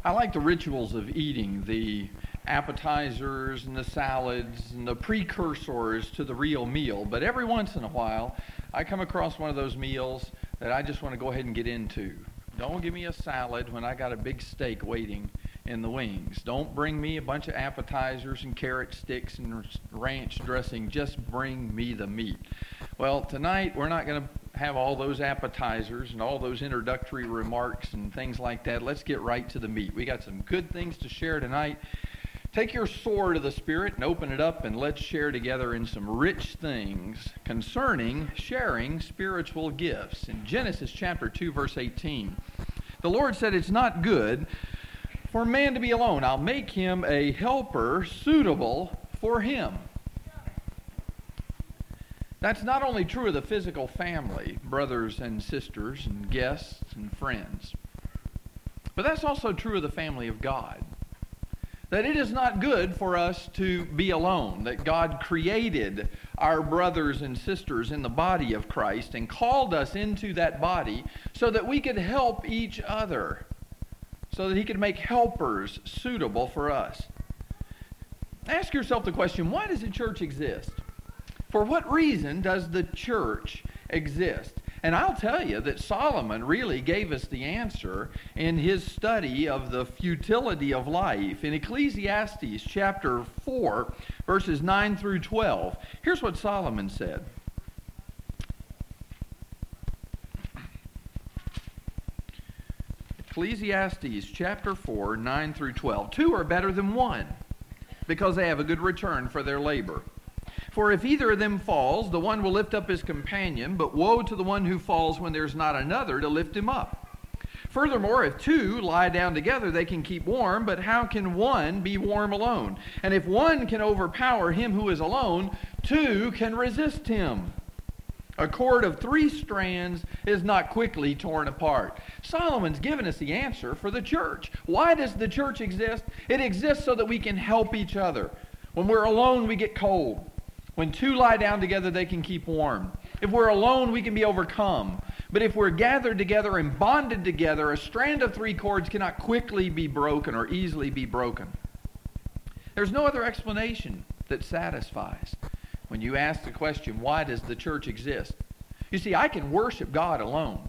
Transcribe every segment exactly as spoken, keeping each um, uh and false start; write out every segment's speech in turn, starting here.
I like the rituals of eating, the appetizers and the salads and the precursors to the real meal. But every once in a while, I come across one of those meals that I just want to go ahead and get into. Don't give me a salad when I got a big steak waiting in the wings. Don't bring me a bunch of appetizers and carrot sticks and ranch dressing. Just bring me the meat. Well, tonight we're not going to have all those appetizers and all those introductory remarks and things like that. Let's get right to the meat. We got some good things to share tonight. Take your sword of the Spirit and open it up, and let's share together in some rich things concerning sharing spiritual gifts. In Genesis chapter two, verse eighteen, the Lord said, "It's not good for man to be alone. I'll make him a helper suitable for him." That's not only true of the physical family, brothers and sisters and guests and friends, but that's also true of the family of God. That it is not good for us to be alone, that God created our brothers and sisters in the body of Christ and called us into that body so that we could help each other, so that he could make helpers suitable for us. Ask yourself the question, why does the church exist? For what reason does the church exist? And I'll tell you that Solomon really gave us the answer in his study of the futility of life. In Ecclesiastes chapter four, verses nine through twelve, here's what Solomon said. Ecclesiastes chapter four, nine through twelve. Two are better than one, because they have a good return for their labor. For if either of them falls, the one will lift up his companion, but woe to the one who falls when there's not another to lift him up. Furthermore, if two lie down together, they can keep warm, but how can one be warm alone? And if one can overpower him who is alone, two can resist him. A cord of three strands is not quickly torn apart. Solomon's given us the answer for the church. Why does the church exist? It exists so that we can help each other. When we're alone, we get cold. When two lie down together, they can keep warm. If we're alone, we can be overcome. But if we're gathered together and bonded together, a strand of three cords cannot quickly be broken or easily be broken. There's no other explanation that satisfies. When you ask the question, why does the church exist? You see, I can worship God alone.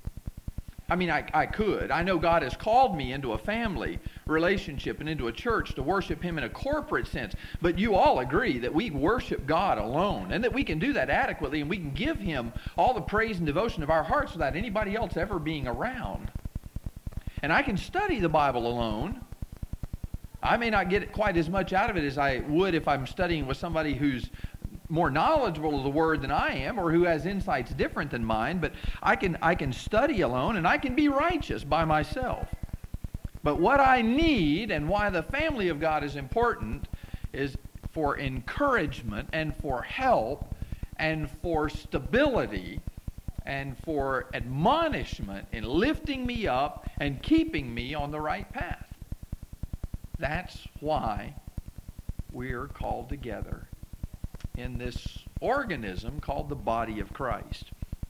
I mean, I, I could. I know God has called me into a family relationship and into a church to worship him in a corporate sense. But you all agree that we worship God alone and that we can do that adequately and we can give him all the praise and devotion of our hearts without anybody else ever being around. And I can study the Bible alone. I may not get quite as much out of it as I would if I'm studying with somebody who's more knowledgeable of the Word than I am, or who has insights different than mine, but I can I can study alone and I can be righteous by myself. But what I need, and why the family of God is important, is for encouragement and for help and for stability and for admonishment in lifting me up and keeping me on the right path. That's why we're called together in this organism called the body of Christ.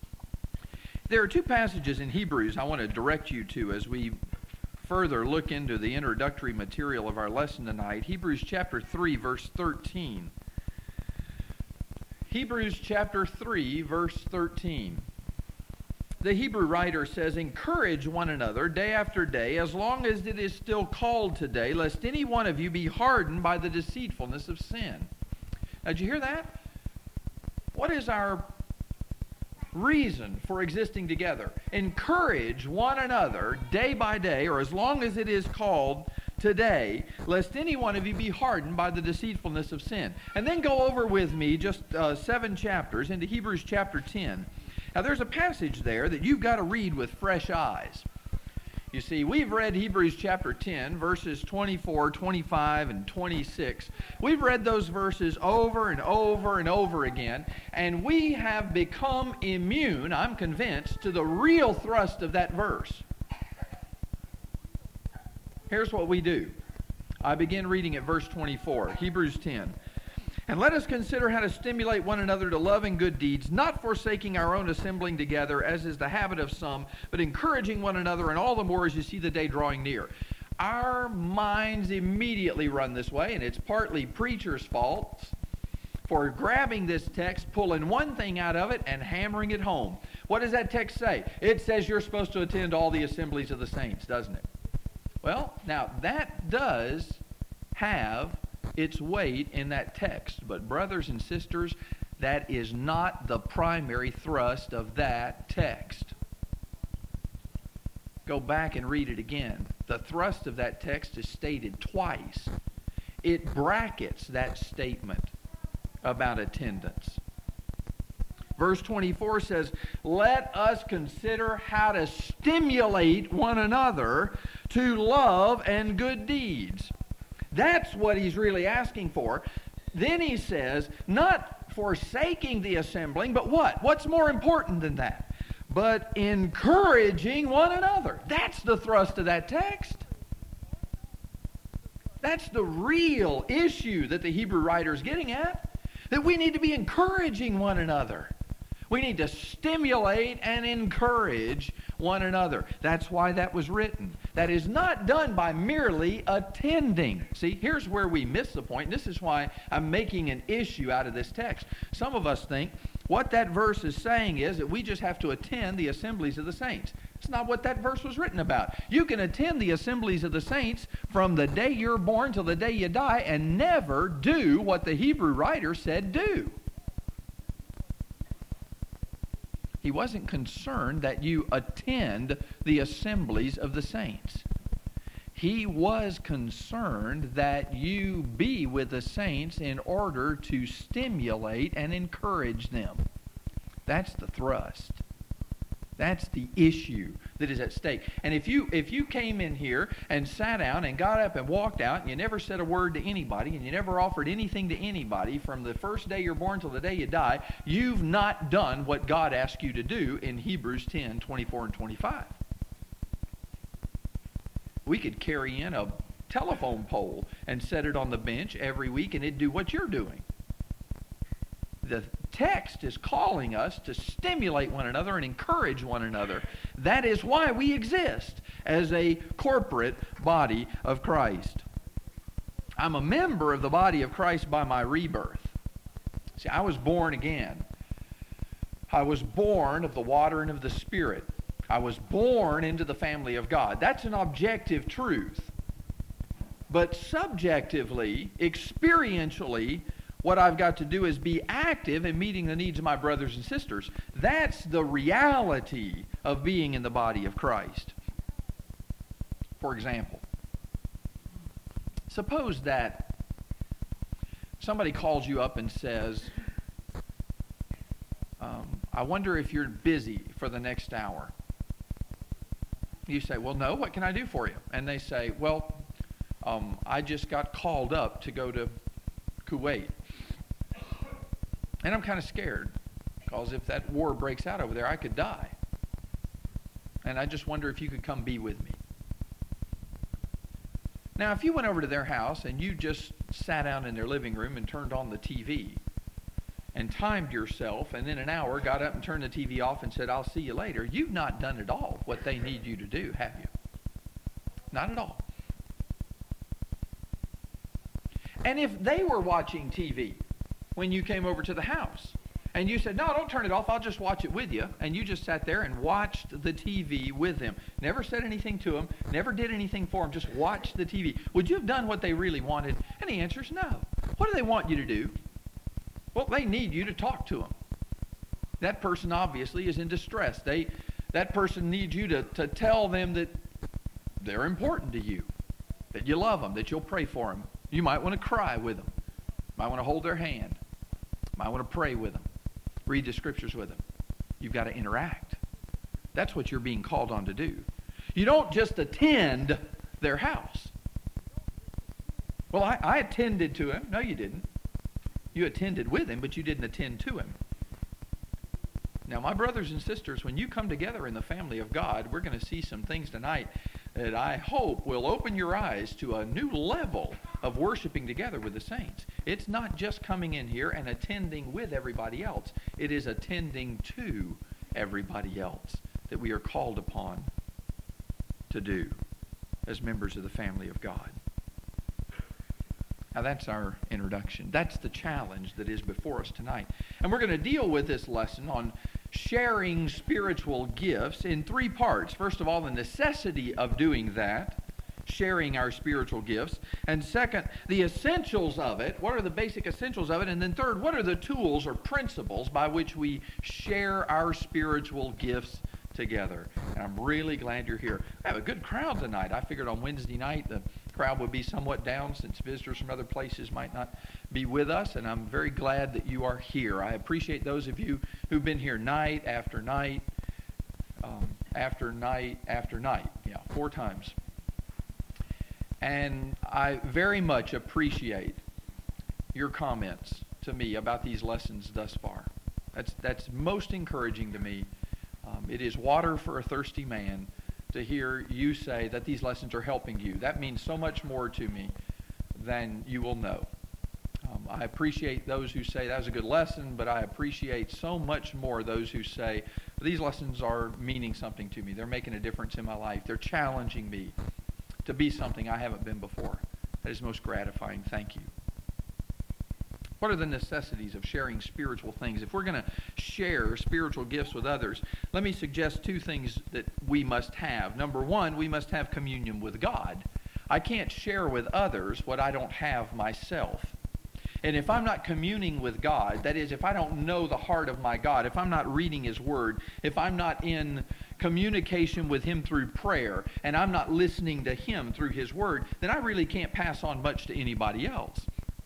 There are two passages in Hebrews I want to direct you to as we further look into the introductory material of our lesson tonight. Hebrews chapter three, verse thirteen. Hebrews chapter three, verse thirteen. The Hebrew writer says, "Encourage one another day after day, as long as it is still called today, lest any one of you be hardened by the deceitfulness of sin." Now, did you hear that? What is our reason for existing together? Encourage one another day by day, or as long as it is called today, lest any one of you be hardened by the deceitfulness of sin. And then go over with me just uh, seven chapters into Hebrews chapter ten. Now, there's a passage there that you've got to read with fresh eyes. You see, we've read Hebrews chapter ten, verses twenty-four, twenty-five, and twenty-six. We've read those verses over and over and over again, and we have become immune, I'm convinced, to the real thrust of that verse. Here's what we do. I begin reading at verse twenty-four, Hebrews ten. "And let us consider how to stimulate one another to love and good deeds, not forsaking our own assembling together, as is the habit of some, but encouraging one another, and all the more as you see the day drawing near." our minds immediately run this way, and it's partly preachers' faults for grabbing this text, pulling one thing out of it, and hammering it home. What does that text say? It says you're supposed to attend all the assemblies of the saints, doesn't it? Well, now that does have its weight in that text, but brothers and sisters, that is not the primary thrust of that text. Go back and read it again. The thrust of that text is stated twice. It brackets that statement about attendance. Verse twenty-four says, let us consider how to stimulate one another to love and good deeds. That's what he's really asking for. Then he says, not forsaking the assembling, but what? What's more important than that? But encouraging one another. That's the thrust of that text. That's the real issue that the Hebrew writer is getting at. That we need to be encouraging one another. We need to stimulate and encourage one another. That's why that was written. That is not done by merely attending. See, here's where we miss the point. This is why I'm making an issue out of this text. Some of us think what that verse is saying is that we just have to attend the assemblies of the saints. It's not what that verse was written about. You can attend the assemblies of the saints from the day you're born till the day you die and never do what the Hebrew writer said do. He wasn't concerned that you attend the assemblies of the saints. He was concerned that you be with the saints in order to stimulate and encourage them. That's the thrust. That's the issue that is at stake. And if you if you came in here and sat down and got up and walked out and you never said a word to anybody and you never offered anything to anybody from the first day you're born till the day you die, you've not done what God asked you to do in Hebrews ten, twenty-four and twenty-five. We could carry in a telephone pole and set it on the bench every week and it'd do what you're doing. The text is calling us to stimulate one another and encourage one another. That is why we exist as a corporate body of Christ. I'm a member of the body of Christ by my rebirth. See, I was born again. I was born of the water and of the Spirit. I was born into the family of God. That's an objective truth. But subjectively, experientially, what I've got to do is be active in meeting the needs of my brothers and sisters. That's the reality of being in the body of Christ. For example, suppose that somebody calls you up and says, um, I wonder if you're busy for the next hour. You say, well, no, what can I do for you? And they say, well, um, I just got called up to go to Kuwait. And I'm kind of scared, because if that war breaks out over there, I could die. And I just wonder if you could come be with me. Now, if you went over to their house and you just sat down in their living room and turned on the T V and timed yourself and in an hour got up and turned the T V off and said, I'll see you later, you've not done at all what they need you to do, have you? Not at all. And if they were watching T V when you came over to the house, and you said, no, don't turn it off, I'll just watch it with you, and you just sat there and watched the T V with them, never said anything to them, never did anything for them, just watched the T V, would you have done what they really wanted? And the answer is no. What do they want you to do? Well, they need you to talk to them. That person obviously is in distress. They, that person needs you to, to tell them that they're important to you, that you love them, that you'll pray for them. You might want to cry with them. Might want to hold their hand. Might want to pray with them. Read the scriptures with them. You've got to interact. That's what you're being called on to do. You don't just attend their house. Well, I, I attended to him. No, you didn't. You attended with him, but you didn't attend to him. Now, my brothers and sisters, when you come together in the family of God, we're going to see some things tonight that I hope will open your eyes to a new level of worshiping together with the saints. It's not just coming in here and attending with everybody else. It is attending to everybody else that we are called upon to do. as members of the family of God. Now that's our introduction. That's the challenge that is before us tonight. And we're going to deal with this lesson on sharing spiritual gifts in three parts. First of all, the necessity of doing that, sharing our spiritual gifts. And second, the essentials of it. What are the basic essentials of it? And then third, what are the tools or principles by which we share our spiritual gifts together? And I'm really glad you're here. I have a good crowd tonight. I figured on Wednesday night the crowd would be somewhat down since visitors from other places might not be with us, and I'm very glad that you are here. I appreciate those of you who've been here night after night, um, after night after night. Yeah, four times. And I very much appreciate your comments to me about these lessons thus far. That's that's most encouraging to me. Um, it is water for a thirsty man to hear you say that these lessons are helping you. That means so much more to me than you will know. Um, I appreciate those who say that was a good lesson, but I appreciate so much more those who say these lessons are meaning something to me. They're making a difference in my life. They're challenging me to be something I haven't been before. That is most gratifying. Thank you. What are the necessities of sharing spiritual things? If we're going to share spiritual gifts with others, let me suggest two things that we must have. Number one, we must have communion with God. I can't share with others what I don't have myself. And if I'm not communing with God, that is, if I don't know the heart of my God, if I'm not reading His Word, if I'm not in communication with Him through prayer, and I'm not listening to Him through His Word, then I really can't pass on much to anybody else.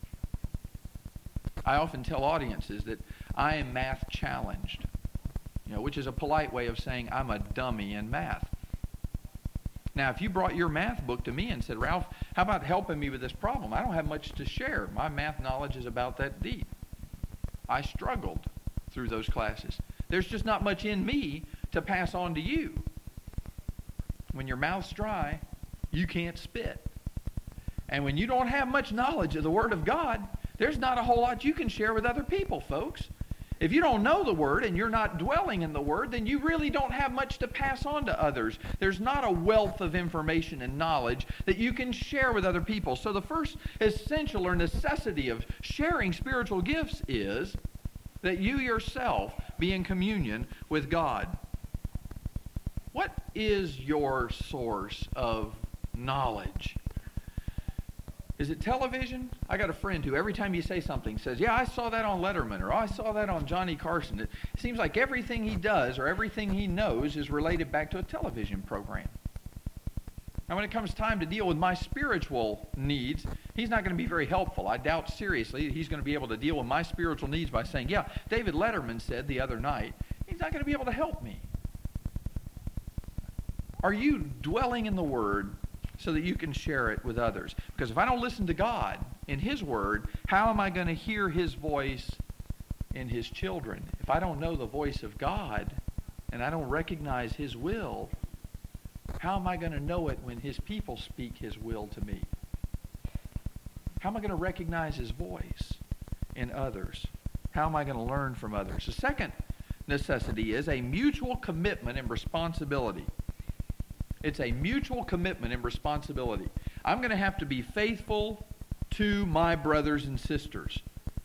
I often tell audiences that I am math challenged, you know, which is a polite way of saying I'm a dummy in math. Now, if you brought your math book to me and said, Ralph, how about helping me with this problem? I don't have much to share. My math knowledge is about that deep. I struggled through those classes. There's just not much in me to pass on to you. When your mouth's dry, you can't spit. And when you don't have much knowledge of the Word of God, there's not a whole lot you can share with other people, folks. If you don't know the Word and you're not dwelling in the Word, then you really don't have much to pass on to others. There's not a wealth of information and knowledge that you can share with other people. So the first essential or necessity of sharing spiritual gifts is that you yourself be in communion with God. What is your source of knowledge? Is it television? I got a friend who every time you say something says, yeah, I saw that on Letterman, or I saw that on Johnny Carson. It seems like everything he does or everything he knows is related back to a television program. Now, when it comes time to deal with my spiritual needs, he's not going to be very helpful. I doubt seriously that he's going to be able to deal with my spiritual needs by saying, yeah, David Letterman said the other night. He's not going to be able to help me. Are you dwelling in the Word so that you can share it with others? Because if I don't listen to God in His Word, how am I going to hear His voice in His children? If I don't know the voice of God and I don't recognize His will, how am I going to know it when His people speak His will to me? How am I going to recognize His voice in others? How am I going to learn from others? The second necessity is a mutual commitment and responsibility. It's a mutual commitment and responsibility. I'm going to have to be faithful to my brothers and sisters.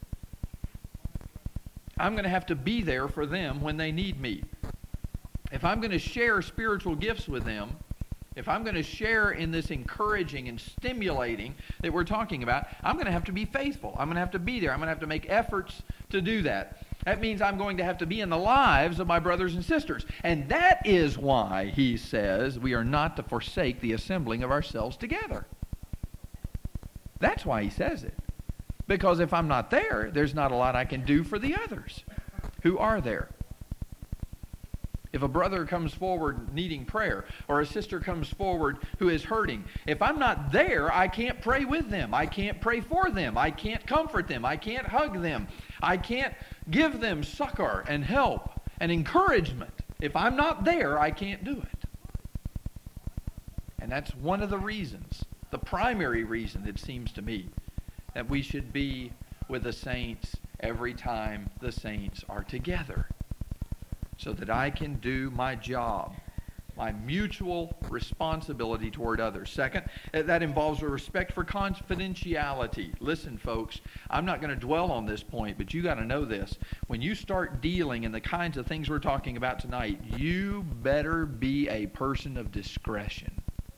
I'm going to have to be there for them when they need me. If I'm going to share spiritual gifts with them, if I'm going to share in this encouraging and stimulating that we're talking about, I'm going to have to be faithful. I'm going to have to be there. I'm going to have to make efforts to do that. That means I'm going to have to be in the lives of my brothers and sisters. And that is why he says we are not to forsake the assembling of ourselves together. That's why he says it. Because if I'm not there, there's not a lot I can do for the others who are there. If a brother comes forward needing prayer, or a sister comes forward who is hurting, if I'm not there, I can't pray with them. I can't pray for them. I can't comfort them. I can't hug them. I can't give them succor and help and encouragement. If I'm not there, I can't do it. And that's one of the reasons, the primary reason, it seems to me, that we should be with the saints every time the saints are together, so that I can do my job my mutual responsibility toward others. Second, that involves a respect for confidentiality. Listen, folks, I'm not going to dwell on this point, but you got to know this. When you start dealing in the kinds of things we're talking about tonight, you better be a person of discretion.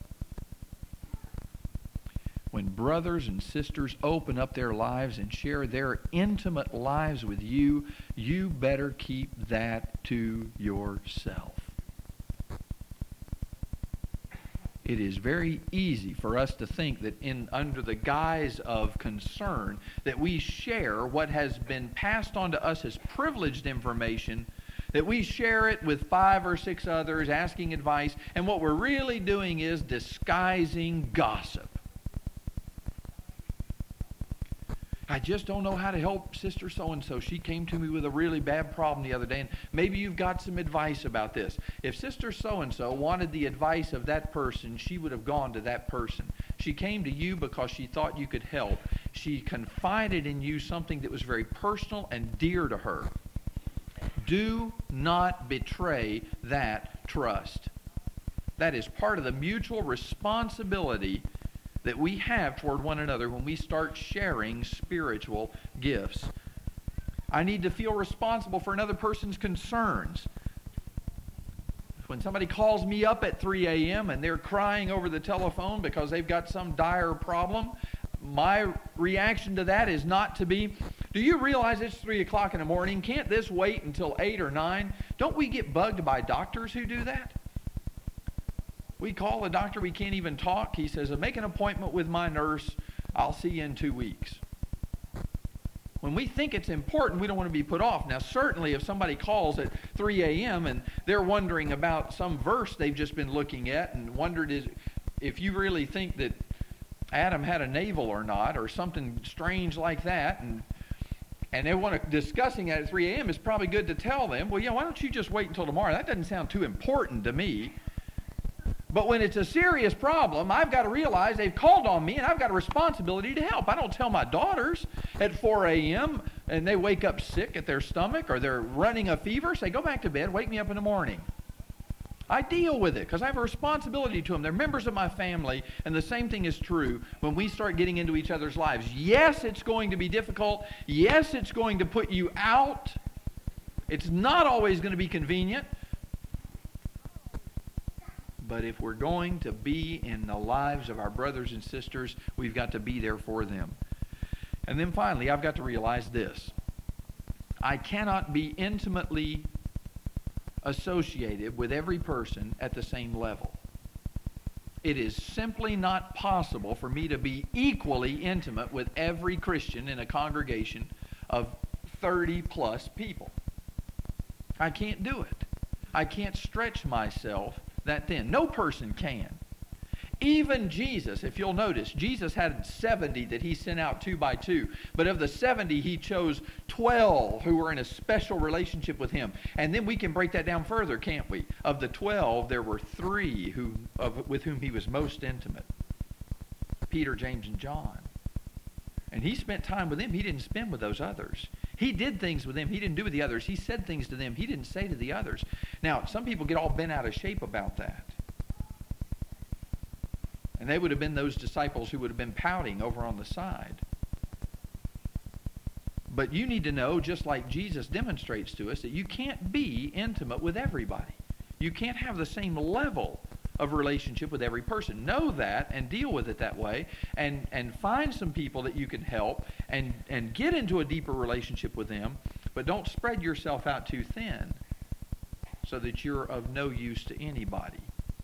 When brothers and sisters open up their lives and share their intimate lives with you, you better keep that to yourself. It is very easy for us to think that in under the guise of concern that we share what has been passed on to us as privileged information, that we share it with five or six others asking advice, and what we're really doing is disguising gossip. I just don't know how to help Sister so-and-so. She came to me with a really bad problem the other day, and maybe you've got some advice about this. If Sister so-and-so wanted the advice of that person, she would have gone to that person. She came to you because she thought you could help. She confided in you something that was very personal and dear to her. Do not betray that trust. That is part of the mutual responsibility that we have toward one another when we start sharing spiritual gifts. I need to feel responsible for another person's concerns. When somebody calls me up at three a.m. and they're crying over the telephone because they've got some dire problem, my reaction to that is not to be, do you realize it's three o'clock in the morning? Can't this wait until eight or nine? Don't we get bugged by doctors who do that? We call the doctor, we can't even talk. He says, make an appointment with my nurse. I'll see you in two weeks. When we think it's important, we don't want to be put off. Now, certainly if somebody calls at three a.m. and they're wondering about some verse they've just been looking at and wondered is, if you really think that Adam had a navel or not, or something strange like that, and and they want to discussing that at three a.m., it's probably good to tell them, well, yeah, why don't you just wait until tomorrow? That doesn't sound too important to me. But when it's a serious problem, I've got to realize they've called on me and I've got a responsibility to help. I don't tell my daughters at four a.m. and they wake up sick at their stomach or they're running a fever, say, go back to bed, wake me up in the morning. I deal with it because I have a responsibility to them. They're members of my family, and the same thing is true when we start getting into each other's lives. Yes, it's going to be difficult. Yes, it's going to put you out. It's not always going to be convenient. But if we're going to be in the lives of our brothers and sisters, we've got to be there for them. And then finally, I've got to realize this. I cannot be intimately associated with every person at the same level. It is simply not possible for me to be equally intimate with every Christian in a congregation of thirty plus people. I can't do it. I can't stretch myself that thin. No person can. Even Jesus, if you'll notice, Jesus had seventy that he sent out two by two. But of the seventy, he chose twelve who were in a special relationship with him. And then we can break that down further, can't we? Of the twelve, there were three who, of, with whom he was most intimate. Peter, James, and John. And he spent time with them. He didn't spend with those others. He did things with them he didn't do with the others. He said things to them he didn't say to the others. Now, some people get all bent out of shape about that. And they would have been those disciples who would have been pouting over on the side. But you need to know, just like Jesus demonstrates to us, that you can't be intimate with everybody. You can't have the same level of relationship with every person. Know that and deal with it that way, and, and find some people that you can help and, and get into a deeper relationship with them, but don't spread yourself out too thin so that you're of no use to anybody.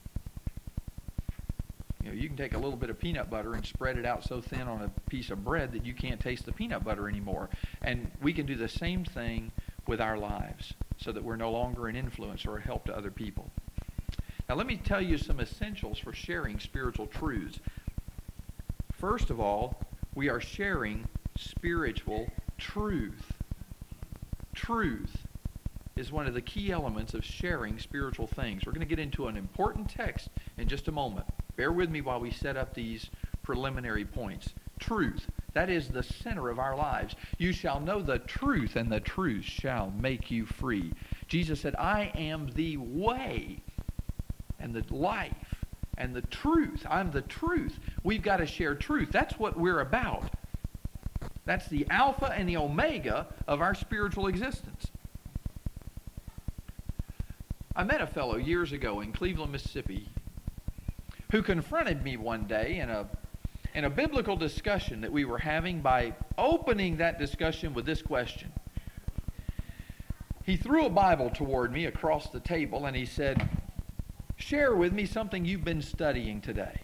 You know, you can take a little bit of peanut butter and spread it out so thin on a piece of bread that you can't taste the peanut butter anymore. And we can do the same thing with our lives so that we're no longer an influence or a help to other people. Now, let me tell you some essentials for sharing spiritual truths. First of all, we are sharing spiritual truth. Truth is one of the key elements of sharing spiritual things. We're going to get into an important text in just a moment. Bear with me while we set up these preliminary points. Truth, that is the center of our lives. You shall know the truth, and the truth shall make you free. Jesus said, I am the way. and the life and the truth. I'm the truth. We've got to share truth. That's what we're about. That's the alpha and the omega of our spiritual existence. I met a fellow years ago in Cleveland, Mississippi, who confronted me one day in a in a biblical discussion that we were having by opening that discussion with this question. He threw a Bible toward me across the table and he said, "Share with me something you've been studying today."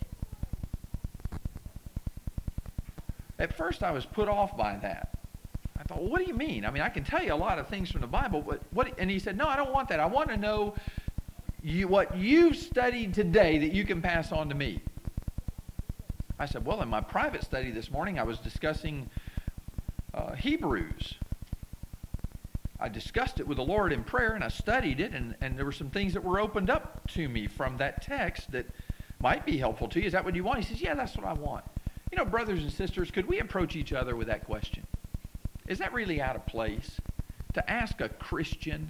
At first I was put off by that. I thought, well, what do you mean? I mean, I can tell you a lot of things from the Bible, but what? And he said, no, I don't want that. I want to know you, what you've studied today that you can pass on to me. I said, well, in my private study this morning, I was discussing uh, Hebrews. I discussed it with the Lord in prayer, and I studied it, and, and there were some things that were opened up to me from that text that might be helpful to you. Is that what you want? He says, yeah, that's what I want. You know, brothers and sisters, could we approach each other with that question? Is that really out of place? To ask a Christian,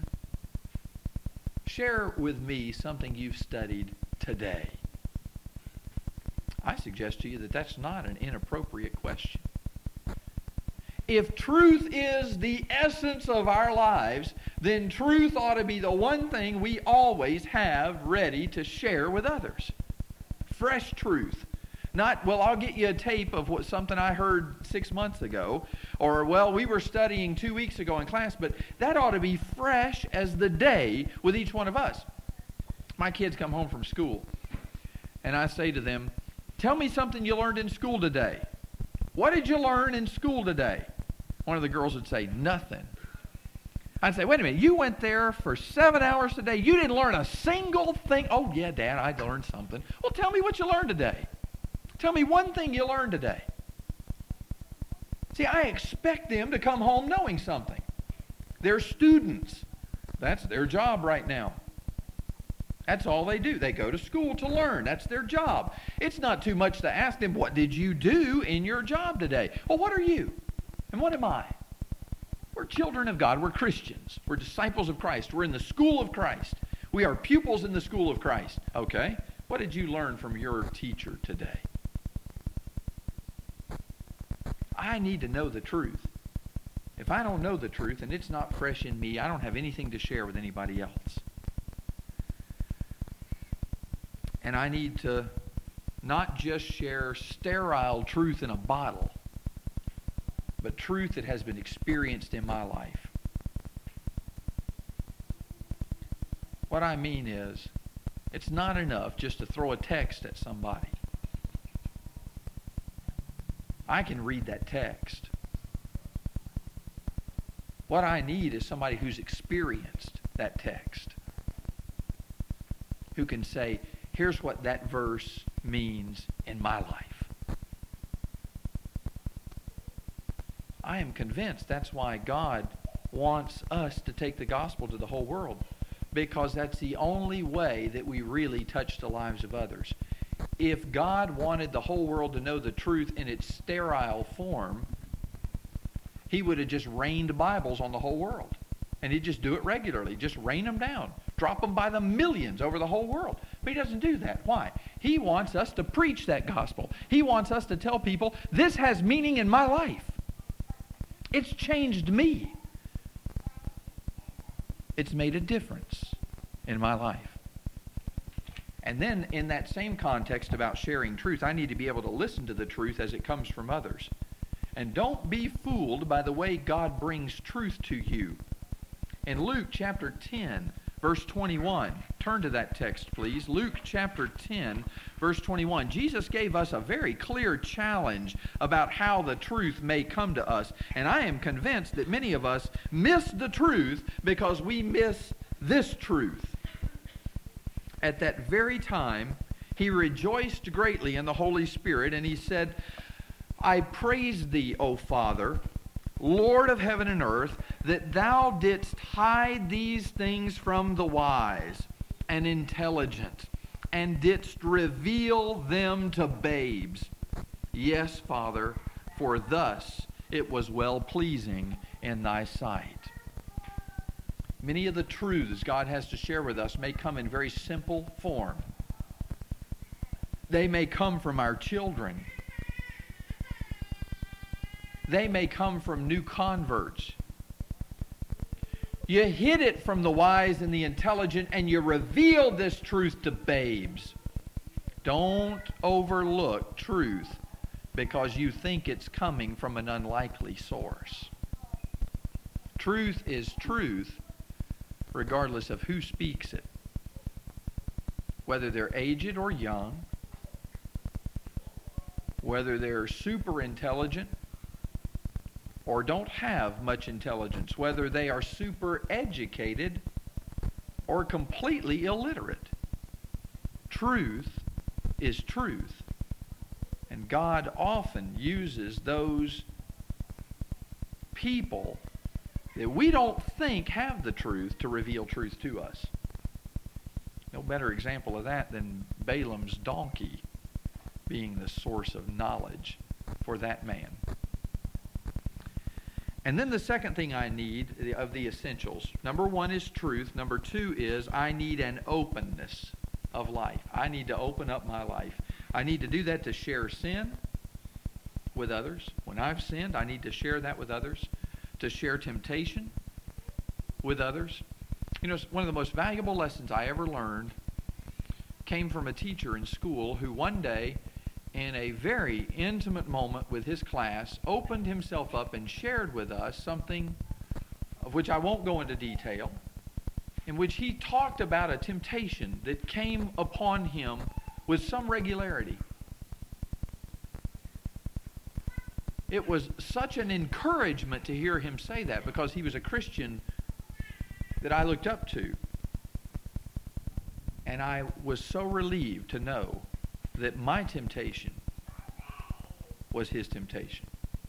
share with me something you've studied today. I suggest to you that that's not an inappropriate question. If truth is the essence of our lives, then truth ought to be the one thing we always have ready to share with others. Fresh truth. Not, well, I'll get you a tape of what something I heard six months ago, or, well, we were studying two weeks ago in class, but that ought to be fresh as the day with each one of us. My kids come home from school, and I say to them, tell me something you learned in school today. What did you learn in school today? One of the girls would say, nothing. I'd say, wait a minute, you went there for seven hours today. You didn't learn a single thing. Oh, yeah, Dad, I learned something. Well, tell me what you learned today. Tell me one thing you learned today. See, I expect them to come home knowing something. They're students. That's their job right now. That's all they do. They go to school to learn. That's their job. It's not too much to ask them, what did you do in your job today? Well, what are you? And what am I? We're children of God. We're Christians. We're disciples of Christ. We're in the school of Christ. We are pupils in the school of Christ. Okay. What did you learn from your teacher today? I need to know the truth. If I don't know the truth and it's not fresh in me, I don't have anything to share with anybody else. And I need to not just share sterile truth in a bottle, but truth that has been experienced in my life. What I mean is, it's not enough just to throw a text at somebody. I can read that text. What I need is somebody who's experienced that text, who can say, here's what that verse means in my life. I am convinced that's why God wants us to take the gospel to the whole world, because that's the only way that we really touch the lives of others. If God wanted the whole world to know the truth in its sterile form, he would have just rained Bibles on the whole world. And he'd just do it regularly. Just rain them down. Drop them by the millions over the whole world. But he doesn't do that. Why? He wants us to preach that gospel. He wants us to tell people, this has meaning in my life. It's changed me. It's made a difference in my life. And then in that same context about sharing truth, I need to be able to listen to the truth as it comes from others. And don't be fooled by the way God brings truth to you. In Luke chapter ten, verse twenty-one, turn to that text, please. Luke chapter ten, verse twenty-one. Jesus gave us a very clear challenge about how the truth may come to us. And I am convinced that many of us miss the truth because we miss this truth. At that very time, he rejoiced greatly in the Holy Spirit, and he said, I praise thee, O Father, Lord of heaven and earth, that thou didst hide these things from the wise and intelligent, and didst reveal them to babes. Yes, Father, for thus it was well-pleasing in thy sight. Many of the truths God has to share with us may come in very simple form. They may come from our children. They may come from new converts. You hid it from the wise and the intelligent, and you reveal this truth to babes. Don't overlook truth because you think it's coming from an unlikely source. Truth is truth regardless of who speaks it, whether they're aged or young, whether they're super intelligent or don't have much intelligence, whether they are super educated or completely illiterate. Truth is truth. And God often uses those people that we don't think have the truth to reveal truth to us. No better example of that than Balaam's donkey being the source of knowledge for that man. And then the second thing I need of the essentials, number one is truth. Number two is I need an openness of life. I need to open up my life. I need to do that to share sin with others. When I've sinned, I need to share that with others. To share temptation with others. You know, one of the most valuable lessons I ever learned came from a teacher in school who one day, in a very intimate moment with his class, opened himself up and shared with us something of which I won't go into detail, in which he talked about a temptation that came upon him with some regularity. It was such an encouragement to hear him say that because he was a Christian that I looked up to. And I was so relieved to know that my temptation was his temptation.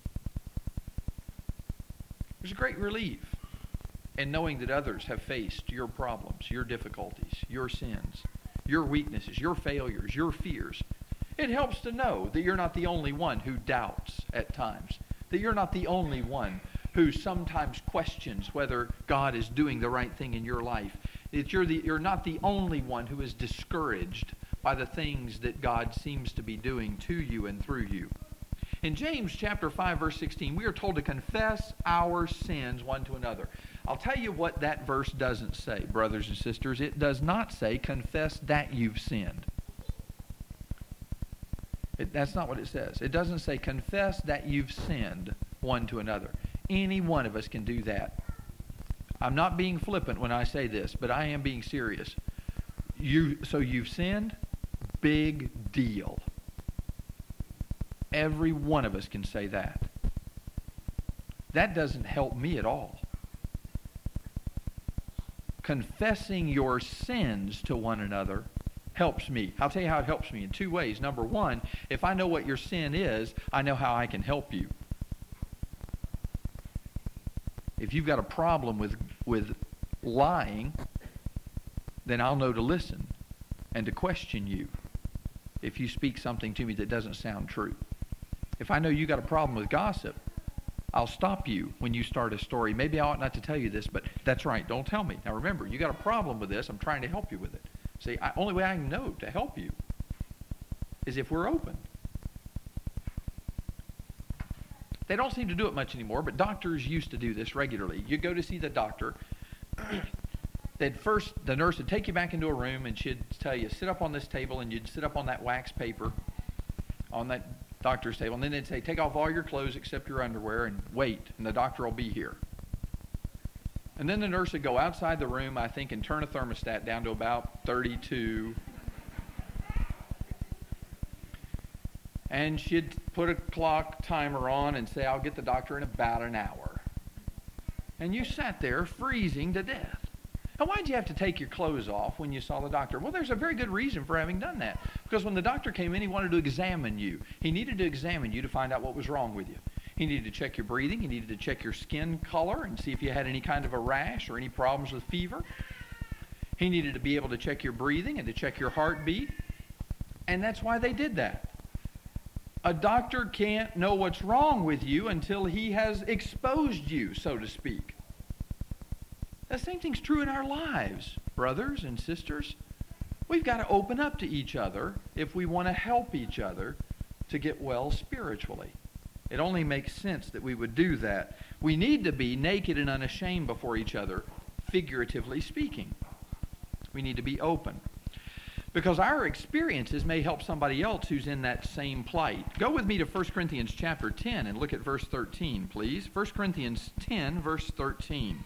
There's a great relief in knowing that others have faced your problems, your difficulties, your sins, your weaknesses, your failures, your fears. It helps to know that you're not the only one who doubts at times, that you're not the only one who sometimes questions whether God is doing the right thing in your life, that you're, the, you're not the only one who is discouraged by the things that God seems to be doing to you and through you. In James chapter five, verse sixteen, we are told to confess our sins one to another. I'll tell you what that verse doesn't say, brothers and sisters. It does not say confess that you've sinned. It, that's not what it says. It doesn't say confess that you've sinned one to another. Any one of us can do that. I'm not being flippant when I say this, but I am being serious. You, so you've sinned? Big deal. Every one of us can say that. That doesn't help me at all. Confessing your sins to one another helps me. I'll tell you how it helps me in two ways. Number one, if I know what your sin is, I know how I can help you. If you've got a problem with, with lying, then I'll know to listen and to question you if you speak something to me that doesn't sound true. If I know you got a problem with gossip, I'll stop you when you start a story. Maybe I ought not to tell you this, but that's right, don't tell me. Now remember, you got a problem with this, I'm trying to help you with it. See, the only way I know to help you is if we're open. They don't seem to do it much anymore, but doctors used to do this regularly. You go to see the doctor. They'd first, the nurse would take you back into a room and she'd tell you, sit up on this table, and you'd sit up on that wax paper on that doctor's table. And then they'd say, take off all your clothes except your underwear and wait, and the doctor will be here. And then the nurse would go outside the room, I think, and turn a thermostat down to about thirty-two. And she'd put a clock timer on and say, I'll get the doctor in about an hour. And you sat there freezing to death. Now, why'd you have to take your clothes off when you saw the doctor? Well, there's a very good reason for having done that. Because when the doctor came in, he wanted to examine you. He needed to examine you to find out what was wrong with you. He needed to check your breathing. He needed to check your skin color and see if you had any kind of a rash or any problems with fever. He needed to be able to check your breathing and to check your heartbeat. And that's why they did that. A doctor can't know what's wrong with you until he has exposed you, so to speak. The same thing's true in our lives, brothers and sisters. We've got to open up to each other if we want to help each other to get well spiritually. It only makes sense that we would do that. We need to be naked and unashamed before each other, figuratively speaking. We need to be open. Because our experiences may help somebody else who's in that same plight. Go with me to First Corinthians chapter ten and look at verse thirteen, please. First Corinthians ten, verse thirteen.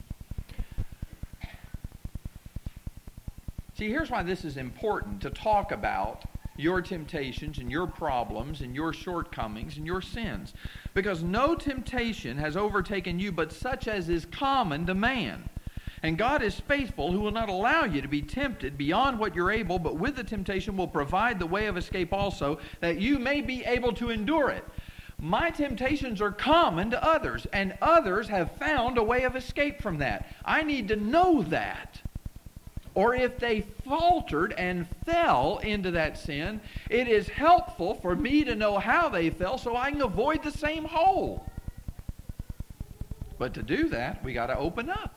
See, here's why this is important, to talk about your temptations and your problems and your shortcomings and your sins. Because no temptation has overtaken you but such as is common to man. And God is faithful, who will not allow you to be tempted beyond what you're able, but with the temptation will provide the way of escape also, that you may be able to endure it. My temptations are common to others, and others have found a way of escape from that. I need to know that. Or if they faltered and fell into that sin, it is helpful for me to know how they fell so I can avoid the same hole. But to do that, we got to open up.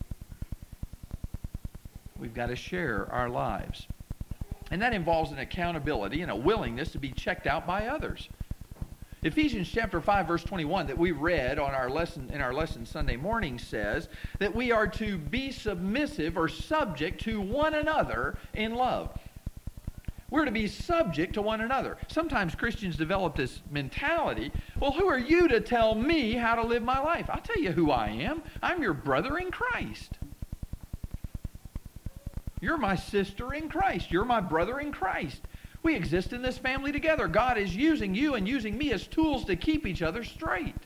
We've got to share our lives. And that involves an accountability and a willingness to be checked out by others. Ephesians chapter five, verse twenty-one that we read on our lesson in our lesson Sunday morning says that we are to be submissive or subject to one another in love. We're to be subject to one another. Sometimes Christians develop this mentality, well, who are you to tell me how to live my life? I'll tell you who I am. I'm your brother in Christ. You're my sister in Christ. You're my brother in Christ. We exist in this family together. God is using you and using me as tools to keep each other straight.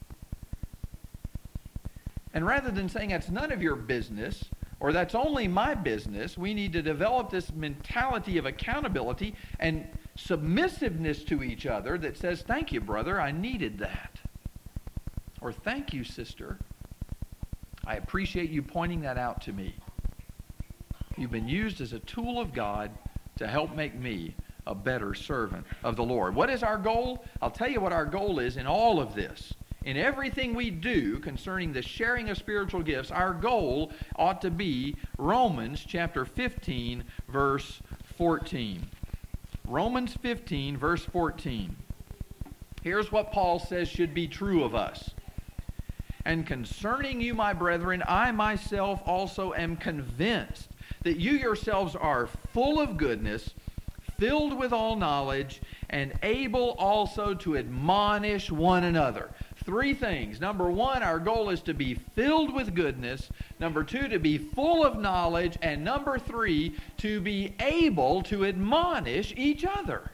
And rather than saying that's none of your business, or that's only my business, we need to develop this mentality of accountability and submissiveness to each other that says, thank you, brother, I needed that. Or thank you, sister. I appreciate you pointing that out to me. You've been used as a tool of God to help make me a better servant of the Lord. What is our goal? I'll tell you what our goal is in all of this. In everything we do concerning the sharing of spiritual gifts, our goal ought to be Romans chapter fifteen, verse fourteen. Romans fifteen, verse fourteen. Here's what Paul says should be true of us. And concerning you, my brethren, I myself also am convinced that you yourselves are full of goodness, filled with all knowledge, and able also to admonish one another. Three things. Number one, our goal is to be filled with goodness. Number two, to be full of knowledge. And number three, to be able to admonish each other.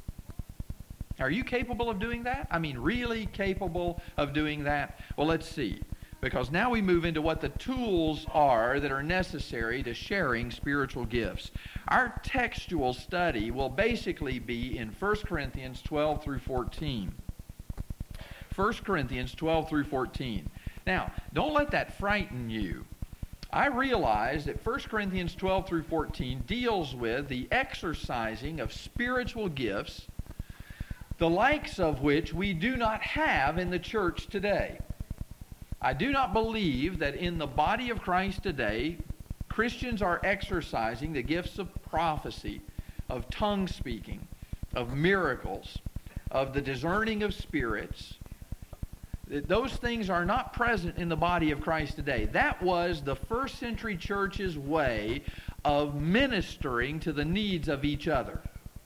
Are you capable of doing that? I mean, really capable of doing that? Well, let's see. Because now we move into what the tools are that are necessary to sharing spiritual gifts. Our textual study will basically be in First Corinthians twelve through fourteen. First Corinthians twelve through fourteen. Now, don't let that frighten you. I realize that First Corinthians twelve through fourteen deals with the exercising of spiritual gifts, the likes of which we do not have in the church today. I do not believe that in the body of Christ today, Christians are exercising the gifts of prophecy, of tongue speaking, of miracles, of the discerning of spirits. Those things are not present in the body of Christ today. That was the first century church's way of ministering to the needs of each other.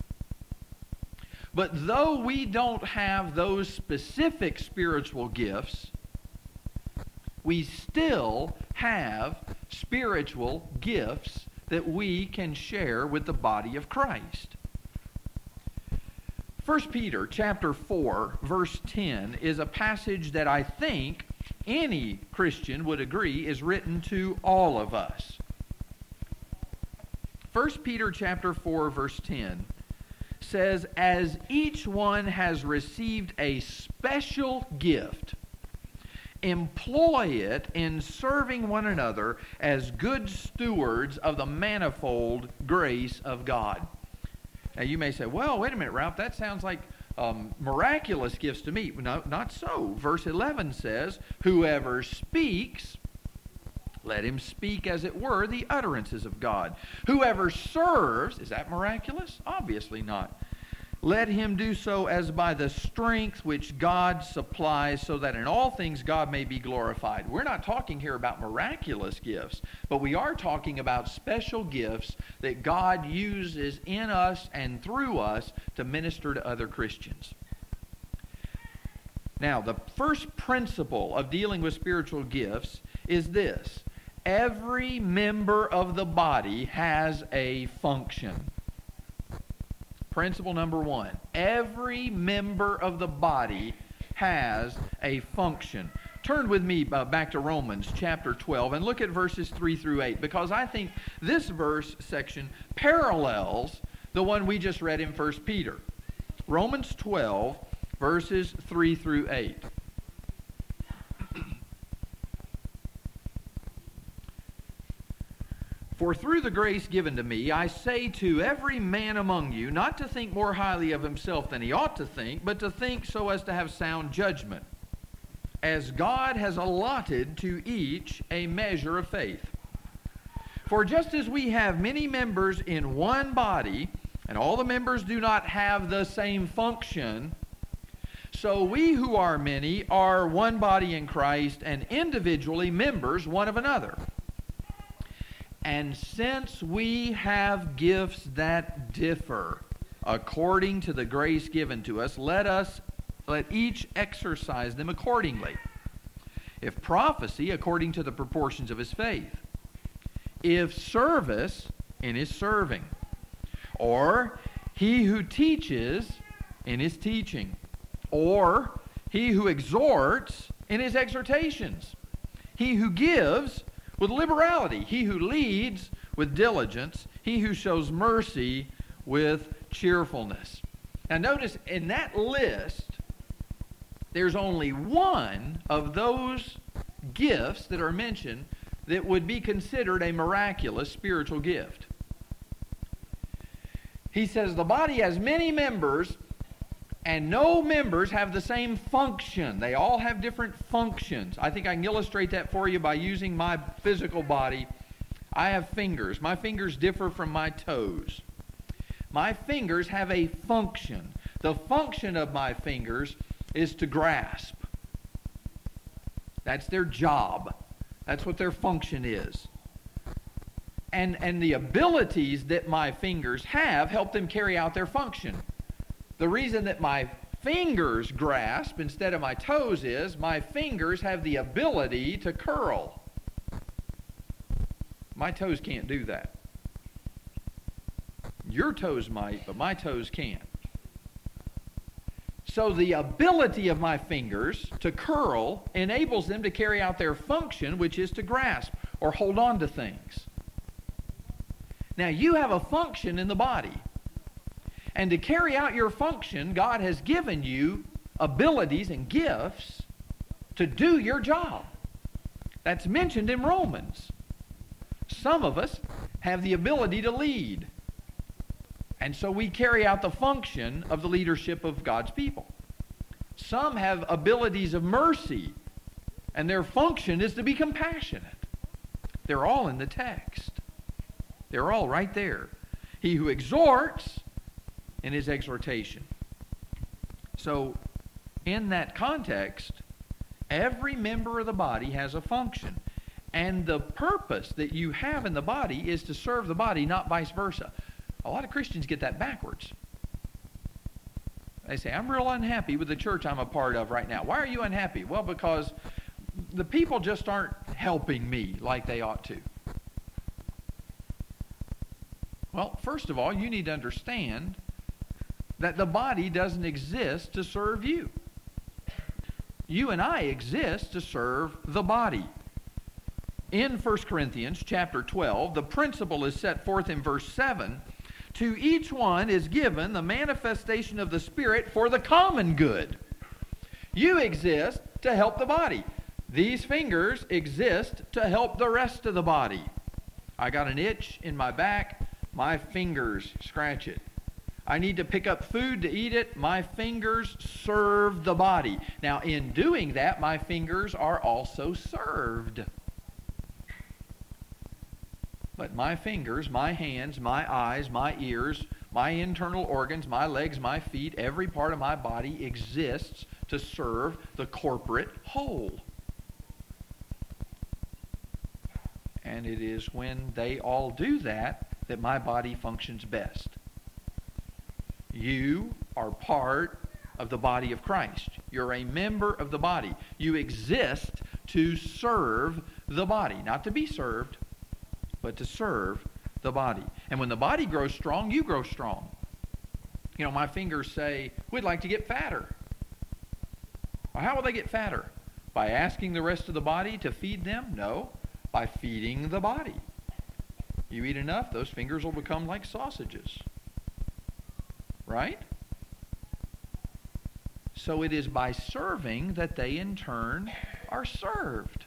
But though we don't have those specific spiritual gifts, we still have spiritual gifts that we can share with the body of Christ. First Peter chapter four, verse ten is a passage that I think any Christian would agree is written to all of us. First Peter chapter four, verse ten says, as each one has received a special gift, employ it in serving one another as good stewards of the manifold grace of God. Now you may say, well, wait a minute, Ralph, that sounds like um, miraculous gifts to me. No, not so. Verse eleven says, whoever speaks Let him speak, as it were, the utterances of God. Whoever serves, is that miraculous? Obviously not. Let him do so as by the strength which God supplies, so that in all things God may be glorified. We're not talking here about miraculous gifts, but we are talking about special gifts that God uses in us and through us to minister to other Christians. Now, the first principle of dealing with spiritual gifts is this: every member of the body has a function. Principle number one, every member of the body has a function. Turn with me uh, back to Romans chapter twelve and look at verses three through eight, because I think this verse section parallels the one we just read in First Peter. Romans twelve, verses three through eight. For through the grace given to me, I say to every man among you, not to think more highly of himself than he ought to think, but to think so as to have sound judgment, as God has allotted to each a measure of faith. For just as we have many members in one body, and all the members do not have the same function, so we who are many are one body in Christ, and individually members one of another. And since we have gifts that differ according to the grace given to us, let us let each exercise them accordingly. If prophecy, according to the proportions of his faith. If service, in his serving. Or he who teaches, in his teaching. Or he who exhorts, in his exhortations. He who gives, with liberality. He who leads, with diligence. He who shows mercy, with cheerfulness. Now notice, in that list, there's only one of those gifts that are mentioned that would be considered a miraculous spiritual gift. He says the body has many members, and no members have the same function. They all have different functions. I think I can illustrate that for you by using my physical body. I have fingers. My fingers differ from my toes. My fingers have a function. The function of my fingers is to grasp. That's their job. That's what their function is. And, and the abilities that my fingers have help them carry out their function. The reason that my fingers grasp instead of my toes is my fingers have the ability to curl. My toes can't do that. Your toes might, but my toes can't. So the ability of my fingers to curl enables them to carry out their function, which is to grasp or hold on to things. Now, you have a function in the body. And to carry out your function, God has given you abilities and gifts to do your job. That's mentioned in Romans. Some of us have the ability to lead. And so we carry out the function of the leadership of God's people. Some have abilities of mercy, and their function is to be compassionate. They're all in the text. They're all right there. He who exhorts, in his exhortation. So, in that context, every member of the body has a function. And the purpose that you have in the body is to serve the body, not vice versa. A lot of Christians get that backwards. They say, I'm real unhappy with the church I'm a part of right now. Why are you unhappy? Well, because the people just aren't helping me like they ought to. Well, first of all, you need to understand that the body doesn't exist to serve you. You and I exist to serve the body. In First Corinthians chapter twelve, the principle is set forth in verse seven. To each one is given the manifestation of the Spirit for the common good. You exist to help the body. These fingers exist to help the rest of the body. I got an itch in my back, my fingers scratch it. I need to pick up food to eat it. My fingers serve the body. Now, in doing that, my fingers are also served. But my fingers, my hands, my eyes, my ears, my internal organs, my legs, my feet, every part of my body exists to serve the corporate whole. And it is when they all do that that my body functions best. You are part of the body of Christ. You're a member of the body. You exist to serve the body. Not to be served, but to serve the body. And when the body grows strong, you grow strong. You know, my fingers say, we'd like to get fatter. Well, how will they get fatter? By asking the rest of the body to feed them? No. By feeding the body. You eat enough, those fingers will become like sausages. Right? So it is by serving that they in turn are served.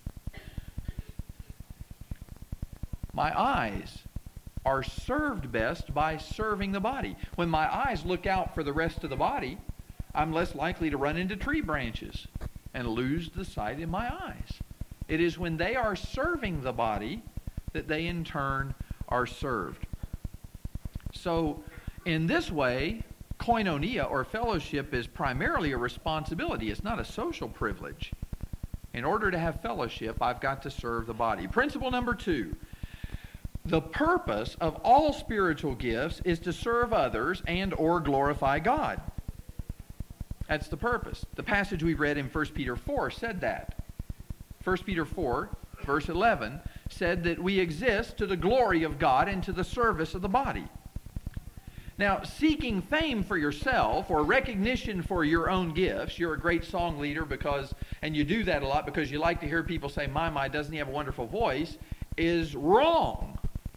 My eyes are served best by serving the body. When my eyes look out for the rest of the body, I'm less likely to run into tree branches and lose the sight in my eyes. It is when they are serving the body that they in turn are served. So in this way, koinonia or fellowship is primarily a responsibility. It's not a social privilege. In order to have fellowship, I've got to serve the body. Principle number two. The purpose of all spiritual gifts is to serve others and or glorify God. That's the purpose. The passage we read in First Peter four said that. First Peter four, verse eleven, said that we exist to the glory of God and to the service of the body. Now, seeking fame for yourself or recognition for your own gifts, you're a great song leader because, and you do that a lot because you like to hear people say, my, my, doesn't he have a wonderful voice, is wrong.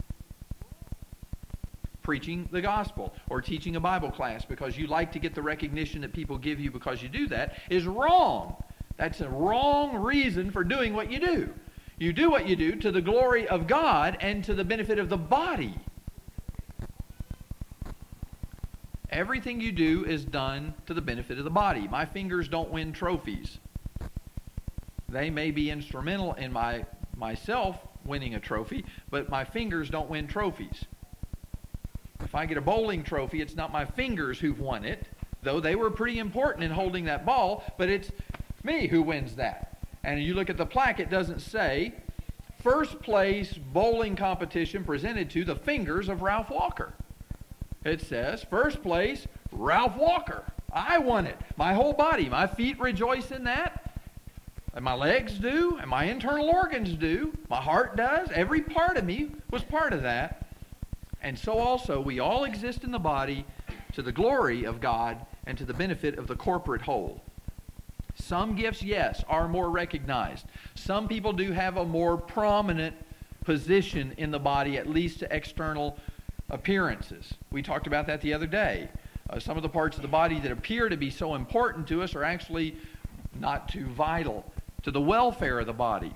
Preaching the gospel or teaching a Bible class because you like to get the recognition that people give you because you do that is wrong. That's a wrong reason for doing what you do. You do what you do to the glory of God and to the benefit of the body. Everything you do is done to the benefit of the body. My fingers don't win trophies. They may be instrumental in my myself winning a trophy, but my fingers don't win trophies. If I get a bowling trophy, it's not my fingers who've won it, though they were pretty important in holding that ball, but it's me who wins that. And you look at the plaque, it doesn't say, first place bowling competition presented to the fingers of Ralph Walker. It says, first place, Ralph Walker. I won it. My whole body, my feet rejoice in that. And my legs do, and my internal organs do. My heart does. Every part of me was part of that. And so also, we all exist in the body to the glory of God and to the benefit of the corporate whole. Some gifts, yes, are more recognized. Some people do have a more prominent position in the body, at least to external appearances. We talked about that the other day. Uh, some of the parts of the body that appear to be so important to us are actually not too vital to the welfare of the body.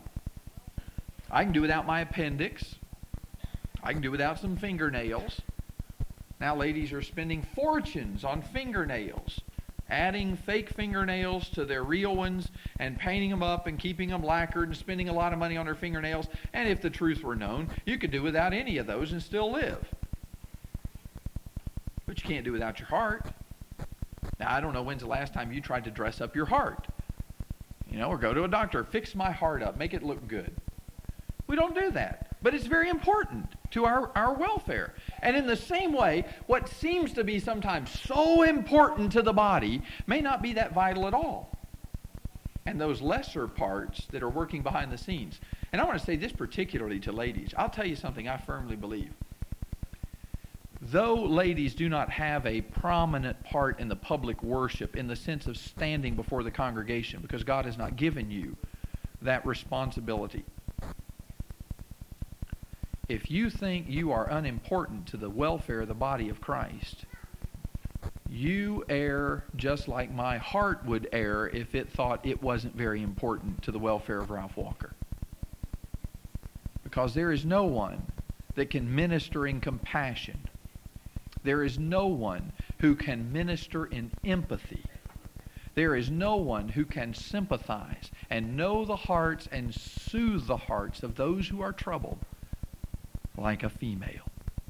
I can do without my appendix. I can do without some fingernails. Now ladies are spending fortunes on fingernails, adding fake fingernails to their real ones and painting them up and keeping them lacquered and spending a lot of money on their fingernails. And if the truth were known, you could do without any of those and still live. But you can't do without your heart. Now, I don't know when's the last time you tried to dress up your heart. You know, or go to a doctor, fix my heart up, make it look good. We don't do that. But it's very important to our, our welfare. And in the same way, what seems to be sometimes so important to the body may not be that vital at all. And those lesser parts that are working behind the scenes. And I want to say this particularly to ladies. I'll tell you something I firmly believe. Though ladies do not have a prominent part in the public worship in the sense of standing before the congregation, because God has not given you that responsibility. If you think you are unimportant to the welfare of the body of Christ, you err just like my heart would err if it thought it wasn't very important to the welfare of Ralph Walker. Because there is no one that can minister in compassion. There is no one who can minister in empathy. There is no one who can sympathize and know the hearts and soothe the hearts of those who are troubled like a female.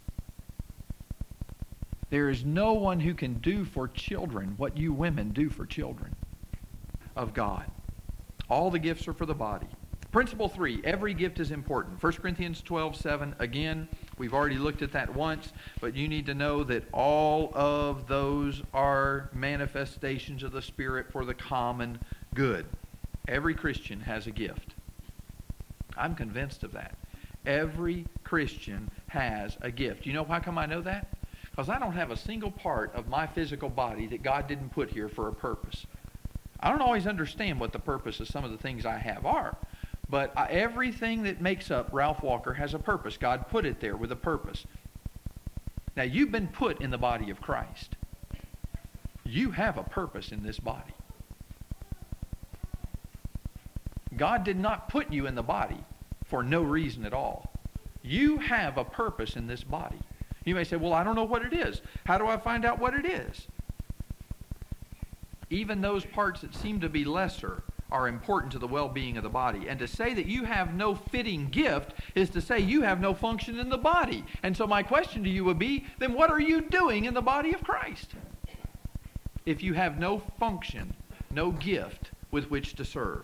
There is no one who can do for children what you women do for children of God. All the gifts are for the body. Principle three, every gift is important. First Corinthians twelve seven, again, we've already looked at that once, but you need to know that all of those are manifestations of the Spirit for the common good. Every Christian has a gift. I'm convinced of that. Every Christian has a gift. You know why come I know that? Because I don't have a single part of my physical body that God didn't put here for a purpose. I don't always understand what the purpose of some of the things I have are. But I, everything that makes up Ralph Walker has a purpose. God put it there with a purpose. Now, you've been put in the body of Christ. You have a purpose in this body. God did not put you in the body for no reason at all. You have a purpose in this body. You may say, well, I don't know what it is. How do I find out what it is? Even those parts that seem to be lesser are important to the well-being of the body. And to say that you have no fitting gift is to say you have no function in the body. And so my question to you would be, then what are you doing in the body of Christ? If you have no function, no gift with which to serve.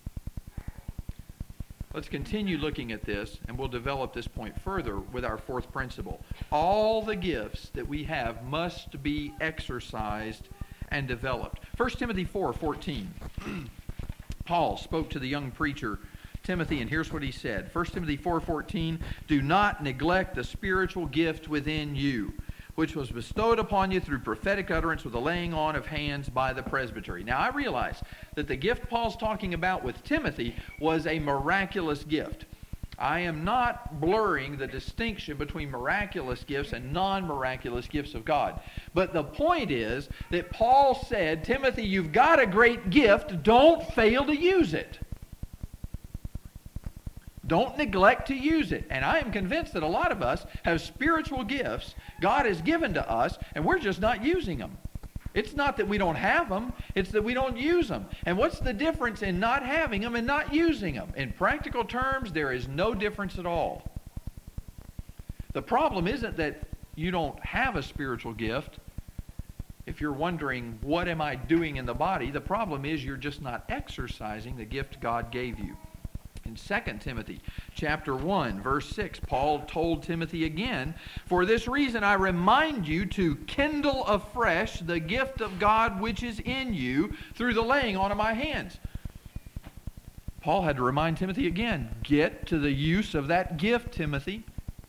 Let's continue looking at this, and we'll develop this point further with our fourth principle. All the gifts that we have must be exercised and developed. First Timothy four fourteen. Paul spoke to the young preacher Timothy, and here's what he said. First Timothy four fourteen, do not neglect the spiritual gift within you, which was bestowed upon you through prophetic utterance with the laying on of hands by the presbytery. Now, I realize that the gift Paul's talking about with Timothy was a miraculous gift. I am not blurring the distinction between miraculous gifts and non-miraculous gifts of God. But the point is that Paul said, Timothy, you've got a great gift. Don't fail to use it. Don't neglect to use it. And I am convinced that a lot of us have spiritual gifts God has given to us, and we're just not using them. It's not that we don't have them, it's that we don't use them. And what's the difference in not having them and not using them? In practical terms, there is no difference at all. The problem isn't that you don't have a spiritual gift. If you're wondering, what am I doing in the body? The problem is you're just not exercising the gift God gave you. In Second Timothy chapter one, verse six, Paul told Timothy again, for this reason I remind you to kindle afresh the gift of God which is in you through the laying on of my hands. Paul had to remind Timothy again, get to the use of that gift, Timothy.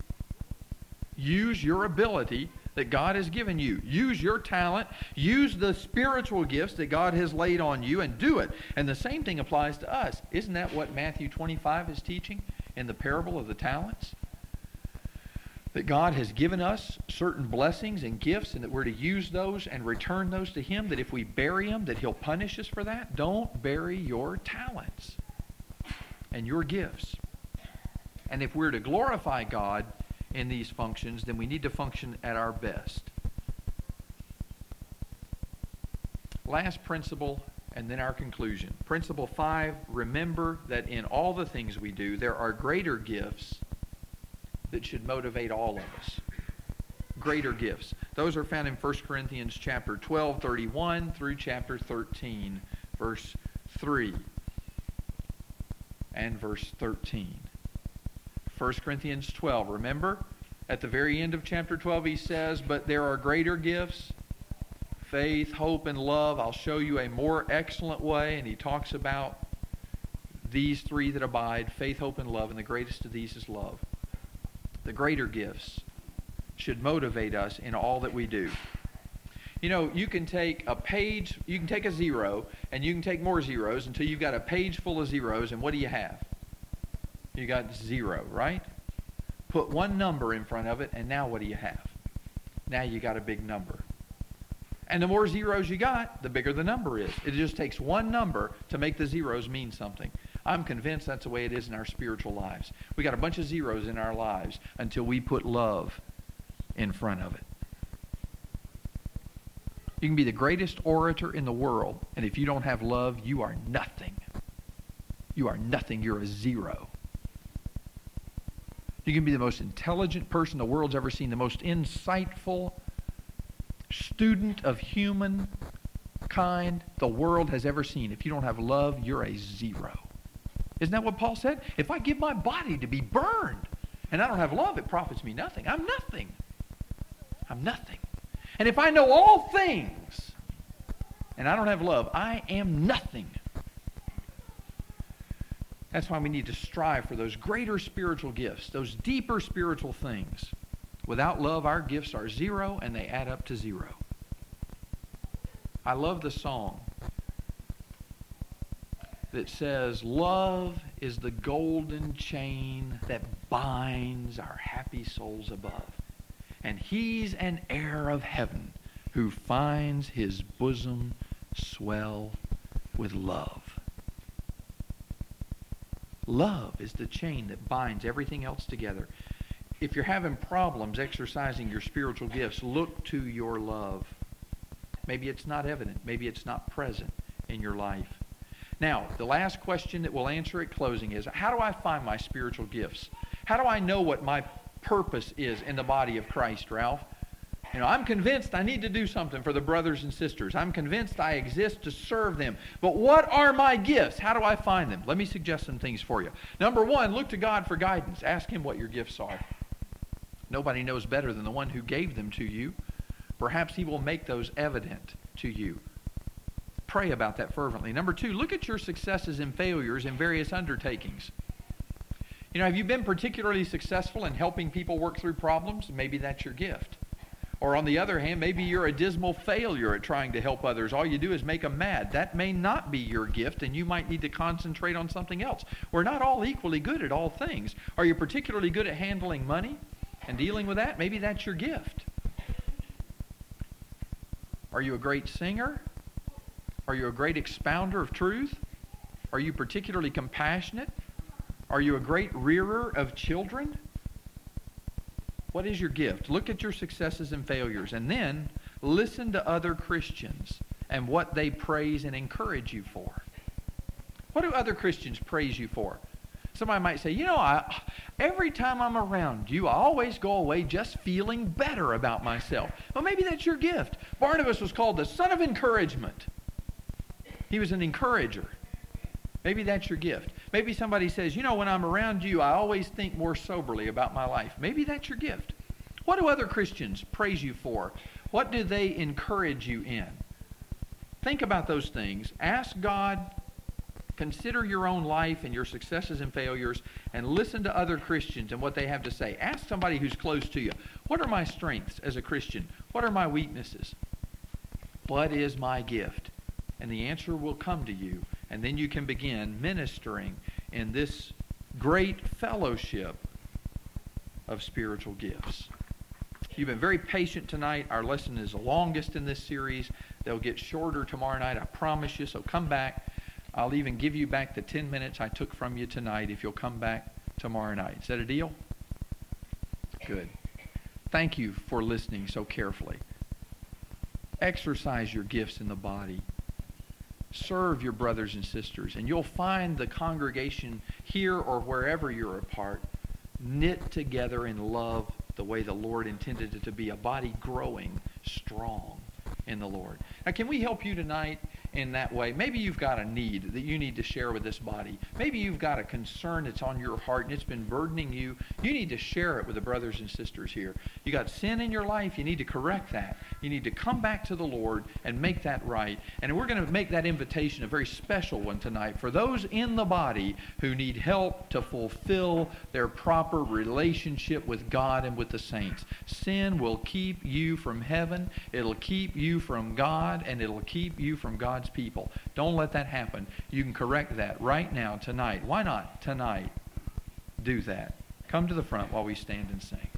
Use your ability that God has given you. Use your talent. Use the spiritual gifts that God has laid on you and do it. And the same thing applies to us. Isn't that what Matthew twenty-five is teaching in the parable of the talents? That God has given us certain blessings and gifts and that we're to use those and return those to Him. That if we bury them, that He'll punish us for that. Don't bury your talents and your gifts. And if we're to glorify God in these functions, then we need to function at our best. Last principle, and then our conclusion. Principle five, remember that in all the things we do, there are greater gifts that should motivate all of us. Greater gifts. Those are found in First Corinthians chapter twelve, thirty-one through chapter thirteen, verse three and verse thirteen. First Corinthians twelve, remember? At the very end of chapter twelve he says, but there are greater gifts, faith, hope, and love. I'll show you a more excellent way. And he talks about these three that abide, faith, hope, and love. And the greatest of these is love. The greater gifts should motivate us in all that we do. You know, you can take a page, you can take a zero, and you can take more zeros until you've got a page full of zeros, and what do you have? You got zero, right? Put one number in front of it, and now what do you have? Now you got a big number. And the more zeros you got, the bigger the number is. It just takes one number to make the zeros mean something. I'm convinced that's the way it is in our spiritual lives. We got a bunch of zeros in our lives until we put love in front of it. You can be the greatest orator in the world, and if you don't have love, you are nothing. You are nothing. You're a zero. You can be the most intelligent person the world's ever seen, the most insightful student of humankind the world has ever seen. If you don't have love, you're a zero. Isn't that what Paul said? If I give my body to be burned and I don't have love, it profits me nothing. I'm nothing. I'm nothing. And if I know all things and I don't have love, I am nothing. That's why we need to strive for those greater spiritual gifts, those deeper spiritual things. Without love, our gifts are zero, and they add up to zero. I love the song that says, love is the golden chain that binds our happy souls above. And he's an heir of heaven who finds his bosom swell with love. Love is the chain that binds everything else together. If you're having problems exercising your spiritual gifts, look to your love. Maybe it's not evident. Maybe it's not present in your life. Now, the last question that we'll answer at closing is, how do I find my spiritual gifts? How do I know what my purpose is in the body of Christ, Ralph? You know, I'm convinced I need to do something for the brothers and sisters. I'm convinced I exist to serve them. But what are my gifts? How do I find them? Let me suggest some things for you. Number one, look to God for guidance. Ask him what your gifts are. Nobody knows better than the one who gave them to you. Perhaps he will make those evident to you. Pray about that fervently. Number two, look at your successes and failures in various undertakings. You know, have you been particularly successful in helping people work through problems? Maybe that's your gift. Or on the other hand, maybe you're a dismal failure at trying to help others. All you do is make them mad. That may not be your gift, and you might need to concentrate on something else. We're not all equally good at all things. Are you particularly good at handling money and dealing with that? Maybe that's your gift. Are you a great singer? Are you a great expounder of truth? Are you particularly compassionate? Are you a great rearer of children? What is your gift? Look at your successes and failures, and then listen to other Christians and what they praise and encourage you for. What do other Christians praise you for? Somebody might say, you know, I, every time I'm around you, I always go away just feeling better about myself. Well, maybe that's your gift. Barnabas was called the son of encouragement. He was an encourager. Maybe that's your gift. Maybe somebody says, you know, when I'm around you, I always think more soberly about my life. Maybe that's your gift. What do other Christians praise you for? What do they encourage you in? Think about those things. Ask God. Consider your own life and your successes and failures, and listen to other Christians and what they have to say. Ask somebody who's close to you, what are my strengths as a Christian? What are my weaknesses? What is my gift? And the answer will come to you. And then you can begin ministering in this great fellowship of spiritual gifts. You've been very patient tonight. Our lesson is the longest in this series. They'll get shorter tomorrow night, I promise you. So come back. I'll even give you back the ten minutes I took from you tonight if you'll come back tomorrow night. Is that a deal? Good. Thank you for listening so carefully. Exercise your gifts in the body. Serve your brothers and sisters, and you'll find the congregation here or wherever you're a part knit together in love the way the Lord intended it to be, a body growing strong in the Lord. Now, can we help you tonight in that way? Maybe you've got a need that you need to share with this body. Maybe you've got a concern that's on your heart and it's been burdening you. You need to share it with the brothers and sisters here. You got sin in your life. You need to correct that. You need to come back to the Lord and make that right. And we're going to make that invitation a very special one tonight for those in the body who need help to fulfill their proper relationship with God and with the saints. Sin will keep you from heaven. It'll keep you from God, and it'll keep you from God's people. Don't let that happen. You can correct that right now, tonight. Why not tonight? Do that. Come to the front while we stand and sing.